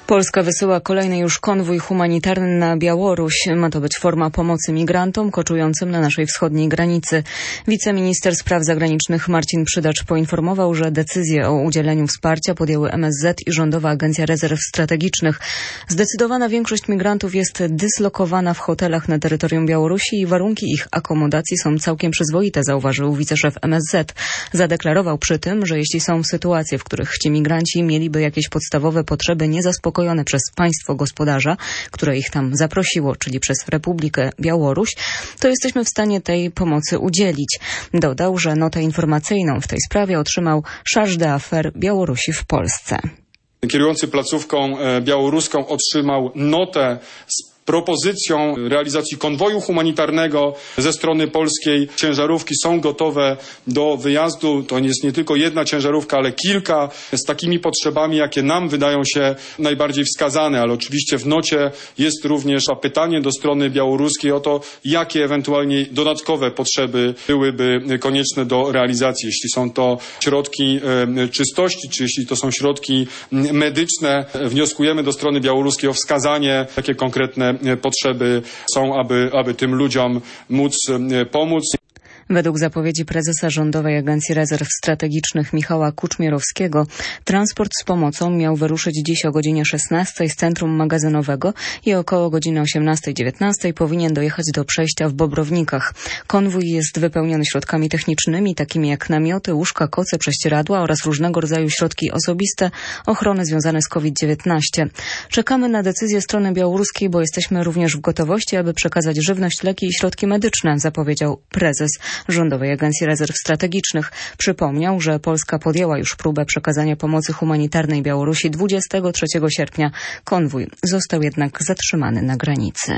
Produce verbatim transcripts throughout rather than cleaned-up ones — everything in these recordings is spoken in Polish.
Polska wysyła kolejny już konwój humanitarny na Białoruś. Ma to być forma pomocy migrantom koczującym na naszej wschodniej granicy. Wiceminister spraw zagranicznych Marcin Przydacz poinformował, że decyzję o udzieleniu wsparcia podjęły M S Z i Rządowa Agencja Rezerw Strategicznych. Zdecydowana większość migrantów jest dyslokowana w hotelach na terytorium Białorusi i warunki ich akomodacji są całkiem przyzwoite, zauważył wiceszef M S Z. Zadeklarował przy tym, że jeśli są sytuacje, w których ci migranci mieliby jakieś podstawowe potrzeby niezaspokojone przez państwo gospodarza, które ich tam zaprosiło, czyli przez Republikę Białoruś, to jesteśmy w stanie tej pomocy udzielić. Dodał, że notę informacyjną w tej sprawie otrzymał Charge d'Affaires Białorusi w Polsce. Kierujący placówką białoruską otrzymał notę z propozycją realizacji konwoju humanitarnego ze strony polskiej. Ciężarówki są gotowe do wyjazdu. To jest nie tylko jedna ciężarówka, ale kilka z takimi potrzebami, jakie nam wydają się najbardziej wskazane. Ale oczywiście w nocie jest również pytanie do strony białoruskiej o to, jakie ewentualnie dodatkowe potrzeby byłyby konieczne do realizacji. Jeśli są to środki czystości, czy jeśli to są środki medyczne, wnioskujemy do strony białoruskiej o wskazanie, jakie konkretne potrzeby są, aby, aby tym ludziom móc pomóc. Według zapowiedzi prezesa Rządowej Agencji Rezerw Strategicznych Michała Kuczmierowskiego transport z pomocą miał wyruszyć dziś o godzinie szesnastej z centrum magazynowego i około godziny osiemnastej dziewiętnastej powinien dojechać do przejścia w Bobrownikach. Konwój jest wypełniony środkami technicznymi, takimi jak namioty, łóżka, koce, prześcieradła oraz różnego rodzaju środki osobiste ochrony związane z COVID dziewiętnaście. Czekamy na decyzję strony białoruskiej, bo jesteśmy również w gotowości, aby przekazać żywność, leki i środki medyczne, zapowiedział prezes Rządowej Agencji Rezerw Strategicznych. Przypomniał, że Polska podjęła już próbę przekazania pomocy humanitarnej Białorusi dwudziestego trzeciego sierpnia. Konwój został jednak zatrzymany na granicy.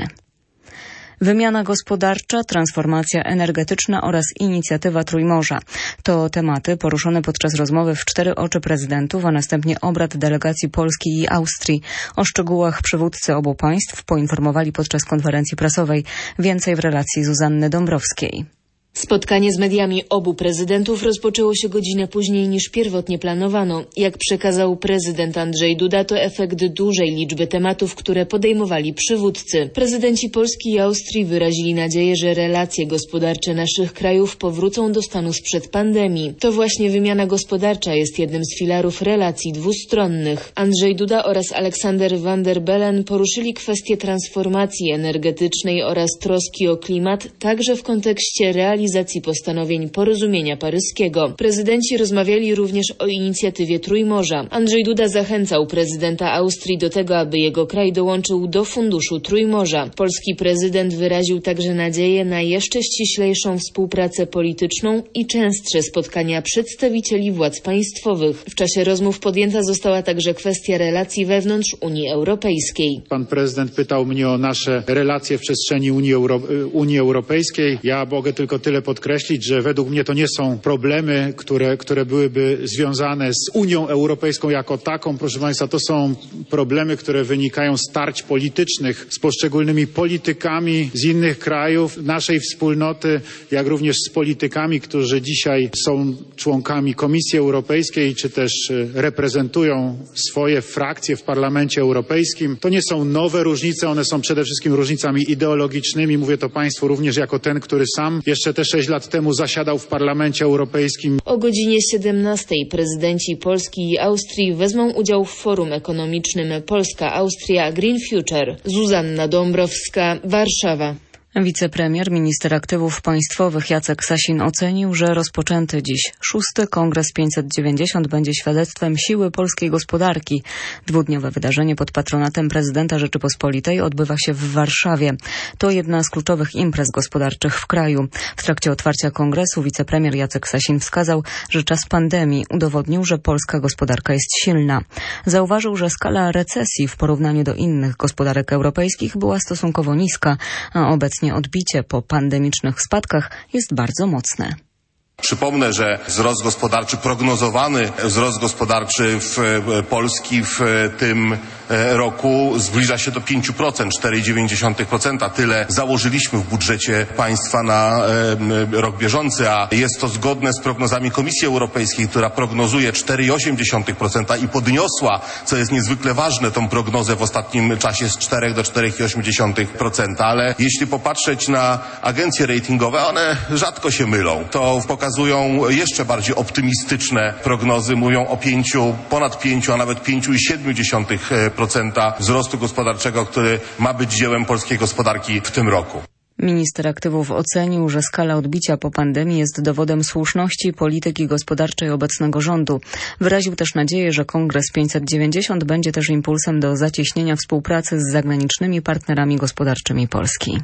Wymiana gospodarcza, transformacja energetyczna oraz inicjatywa Trójmorza. To tematy poruszone podczas rozmowy w cztery oczy prezydentów, a następnie obrad delegacji Polski i Austrii. O szczegółach przywódcy obu państw poinformowali podczas konferencji prasowej. Więcej w relacji Zuzanny Dąbrowskiej. Spotkanie z mediami obu prezydentów rozpoczęło się godzinę później niż pierwotnie planowano. Jak przekazał prezydent Andrzej Duda, to efekt dużej liczby tematów, które podejmowali przywódcy. Prezydenci Polski i Austrii wyrazili nadzieję, że relacje gospodarcze naszych krajów powrócą do stanu sprzed pandemii. To właśnie wymiana gospodarcza jest jednym z filarów relacji dwustronnych. Andrzej Duda oraz Aleksander Van der Bellen poruszyli kwestię transformacji energetycznej oraz troski o klimat, także w kontekście realizacji realizacji postanowień porozumienia paryskiego. Prezydenci rozmawiali również o inicjatywie Trójmorza. Andrzej Duda zachęcał prezydenta Austrii do tego, aby jego kraj dołączył do funduszu Trójmorza. Polski prezydent wyraził także nadzieję na jeszcze ściślejszą współpracę polityczną i częstsze spotkania przedstawicieli władz państwowych. W czasie rozmów podjęta została także kwestia relacji wewnątrz Unii Europejskiej. Pan prezydent pytał mnie o nasze relacje w przestrzeni Unii, Euro- Unii Europejskiej. Ja mogę tylko tyle podkreślić, że według mnie to nie są problemy, które, które byłyby związane z Unią Europejską jako taką. Proszę Państwa, to są problemy, które wynikają z tarć politycznych z poszczególnymi politykami z innych krajów, naszej wspólnoty, jak również z politykami, którzy dzisiaj są członkami Komisji Europejskiej, czy też reprezentują swoje frakcje w Parlamencie Europejskim. To nie są nowe różnice, one są przede wszystkim różnicami ideologicznymi. Mówię to Państwu również jako ten, który sam jeszcze te sześć lat temu zasiadał w Parlamencie Europejskim. O godzinie siedemnastej prezydenci Polski i Austrii wezmą udział w forum ekonomicznym Polska-Austria Green Future. Zuzanna Dąbrowska, Warszawa. Wicepremier, minister aktywów państwowych Jacek Sasin ocenił, że rozpoczęty dziś szósty Kongres pięćset dziewięćdziesiąt będzie świadectwem siły polskiej gospodarki. Dwudniowe wydarzenie pod patronatem prezydenta Rzeczypospolitej odbywa się w Warszawie. To jedna z kluczowych imprez gospodarczych w kraju. W trakcie otwarcia kongresu wicepremier Jacek Sasin wskazał, że czas pandemii udowodnił, że polska gospodarka jest silna. Zauważył, że skala recesji w porównaniu do innych gospodarek europejskich była stosunkowo niska, a obecnie odbicie po pandemicznych spadkach jest bardzo mocne. Przypomnę, że wzrost gospodarczy, prognozowany wzrost gospodarczy w Polski w tym roku zbliża się do pięć procent, cztery przecinek dziewięć procent. Tyle założyliśmy w budżecie państwa na rok bieżący, a jest to zgodne z prognozami Komisji Europejskiej, która prognozuje cztery przecinek osiem procent i podniosła, co jest niezwykle ważne, tą prognozę w ostatnim czasie z czterech do czterech przecinek osiem procent. Ale jeśli popatrzeć na agencje ratingowe, one rzadko się mylą. To pokazują jeszcze bardziej optymistyczne prognozy, mówią o pięciu, ponad pięciu, a nawet pięć przecinek siedem procent wzrostu gospodarczego, który ma być dziełem polskiej gospodarki w tym roku. Minister aktywów ocenił, że skala odbicia po pandemii jest dowodem słuszności polityki gospodarczej obecnego rządu. Wyraził też nadzieję, że Kongres pięćset dziewięćdziesiąt będzie też impulsem do zacieśnienia współpracy z zagranicznymi partnerami gospodarczymi Polski.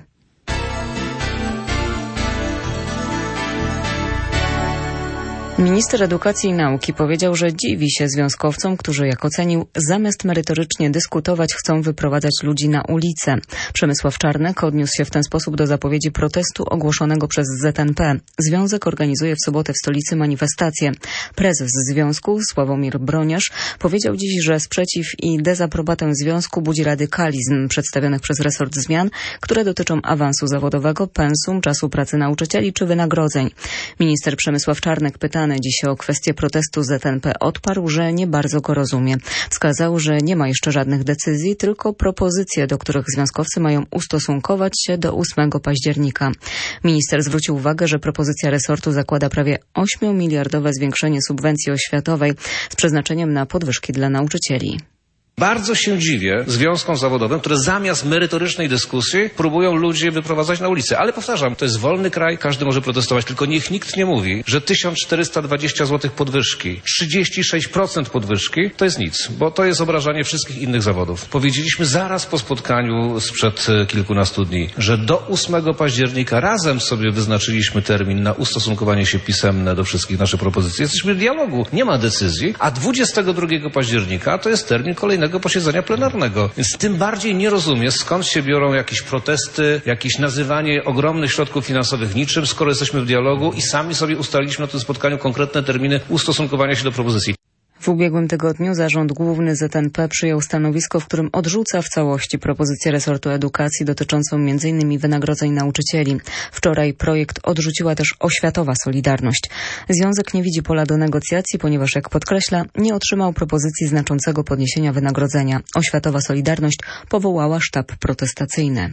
Minister Edukacji i Nauki powiedział, że dziwi się związkowcom, którzy, jak ocenił, zamiast merytorycznie dyskutować, chcą wyprowadzać ludzi na ulicę. Przemysław Czarnek odniósł się w ten sposób do zapowiedzi protestu ogłoszonego przez Z N P. Związek organizuje w sobotę w stolicy manifestację. Prezes związku, Sławomir Broniarz, powiedział dziś, że sprzeciw i dezaprobatę związku budzi radykalizm przedstawionych przez resort zmian, które dotyczą awansu zawodowego, pensum, czasu pracy nauczycieli czy wynagrodzeń. Minister Przemysław Czarnek, pytany dziś o kwestię protestu Z N P, odparł, że nie bardzo go rozumie. Wskazał, że nie ma jeszcze żadnych decyzji, tylko propozycje, do których związkowcy mają ustosunkować się do ósmego października. Minister zwrócił uwagę, że propozycja resortu zakłada prawie ośmiomiliardowe zwiększenie subwencji oświatowej z przeznaczeniem na podwyżki dla nauczycieli. Bardzo się dziwię związkom zawodowym, które zamiast merytorycznej dyskusji próbują ludzi wyprowadzać na ulicę. Ale powtarzam, to jest wolny kraj, każdy może protestować, tylko niech nikt nie mówi, że tysiąc czterysta dwadzieścia złotych podwyżki, trzydzieści sześć procent podwyżki to jest nic, bo to jest obrażanie wszystkich innych zawodów. Powiedzieliśmy zaraz po spotkaniu sprzed kilkunastu dni, że do ósmego października razem sobie wyznaczyliśmy termin na ustosunkowanie się pisemne do wszystkich naszych propozycji. Jesteśmy w dialogu, nie ma decyzji, a dwudziestego drugiego października to jest termin kolejnego posiedzenia plenarnego. Więc tym bardziej nie rozumiem, skąd się biorą jakieś protesty, jakieś nazywanie ogromnych środków finansowych niczym, skoro jesteśmy w dialogu i sami sobie ustaliliśmy na tym spotkaniu konkretne terminy ustosunkowania się do propozycji. W ubiegłym tygodniu Zarząd Główny Z N P przyjął stanowisko, w którym odrzuca w całości propozycję resortu edukacji dotyczącą między innymi wynagrodzeń nauczycieli. Wczoraj projekt odrzuciła też Oświatowa Solidarność. Związek nie widzi pola do negocjacji, ponieważ, jak podkreśla, nie otrzymał propozycji znaczącego podniesienia wynagrodzenia. Oświatowa Solidarność powołała sztab protestacyjny.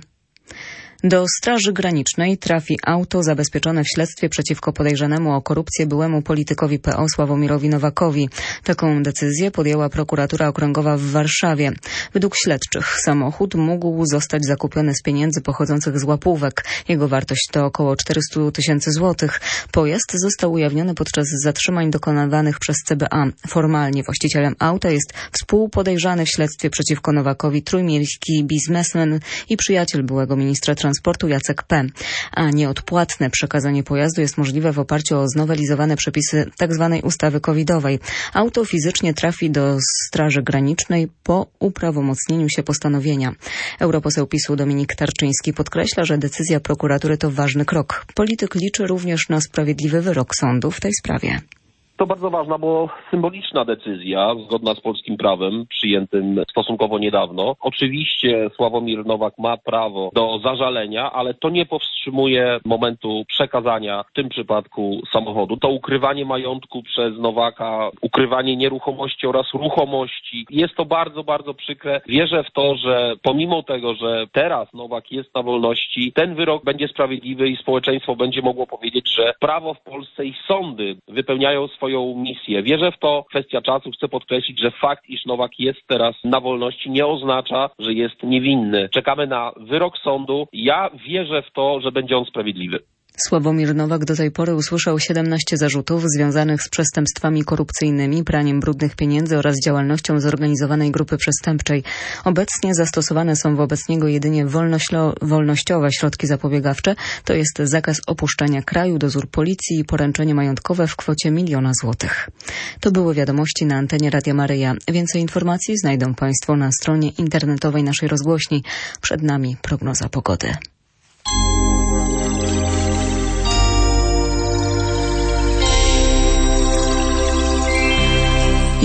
Do Straży Granicznej trafi auto zabezpieczone w śledztwie przeciwko podejrzanemu o korupcję byłemu politykowi P O Sławomirowi Nowakowi. Taką decyzję podjęła prokuratura okręgowa w Warszawie. Według śledczych samochód mógł zostać zakupiony z pieniędzy pochodzących z łapówek. Jego wartość to około czterysta tysięcy złotych. Pojazd został ujawniony podczas zatrzymań dokonywanych przez C B A. Formalnie właścicielem auta jest współpodejrzany w śledztwie przeciwko Nowakowi trójmiejski biznesmen i przyjaciel byłego ministra transportu Jacek P. A nieodpłatne przekazanie pojazdu jest możliwe w oparciu o znowelizowane przepisy tzw. ustawy covidowej. Auto fizycznie trafi do Straży Granicznej po uprawomocnieniu się postanowienia. Europoseł PiSu Dominik Tarczyński podkreśla, że decyzja prokuratury to ważny krok. Polityk liczy również na sprawiedliwy wyrok sądu w tej sprawie. To bardzo ważna, bo symboliczna decyzja, zgodna z polskim prawem, przyjętym stosunkowo niedawno. Oczywiście Sławomir Nowak ma prawo do zażalenia, ale to nie powstrzymuje momentu przekazania, w tym przypadku samochodu. To ukrywanie majątku przez Nowaka, ukrywanie nieruchomości oraz ruchomości. Jest to bardzo, bardzo przykre. Wierzę w to, że pomimo tego, że teraz Nowak jest na wolności, ten wyrok będzie sprawiedliwy i społeczeństwo będzie mogło powiedzieć, że prawo w Polsce i sądy wypełniają swoje swoją misję. Wierzę w to. Kwestia czasu. Chcę podkreślić, że fakt, iż Nowak jest teraz na wolności, nie oznacza, że jest niewinny. Czekamy na wyrok sądu. Ja wierzę w to, że będzie on sprawiedliwy. Sławomir Nowak do tej pory usłyszał siedemnaście zarzutów związanych z przestępstwami korupcyjnymi, praniem brudnych pieniędzy oraz działalnością zorganizowanej grupy przestępczej. Obecnie zastosowane są wobec niego jedynie wolnościowe środki zapobiegawcze, to jest zakaz opuszczania kraju, dozór policji i poręczenie majątkowe w kwocie miliona złotych. To były wiadomości na antenie Radia Maryja. Więcej informacji znajdą Państwo na stronie internetowej naszej rozgłośni. Przed nami prognoza pogody.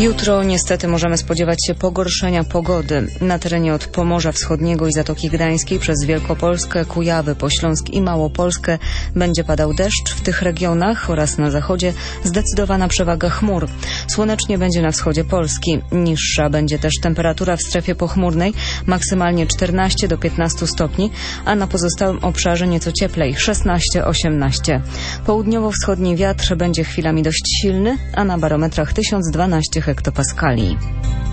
Jutro niestety możemy spodziewać się pogorszenia pogody. Na terenie od Pomorza Wschodniego i Zatoki Gdańskiej przez Wielkopolskę, Kujawy, Pośląsk i Małopolskę będzie padał deszcz. W tych regionach oraz na zachodzie zdecydowana przewaga chmur. Słonecznie będzie na wschodzie Polski. Niższa będzie też temperatura w strefie pochmurnej, maksymalnie czternaście do piętnastu stopni, a na pozostałym obszarze nieco cieplej, szesnaście do osiemnastu. Południowo-wschodni wiatr będzie chwilami dość silny, a na barometrach tysiąc dwanaście hektopaskali.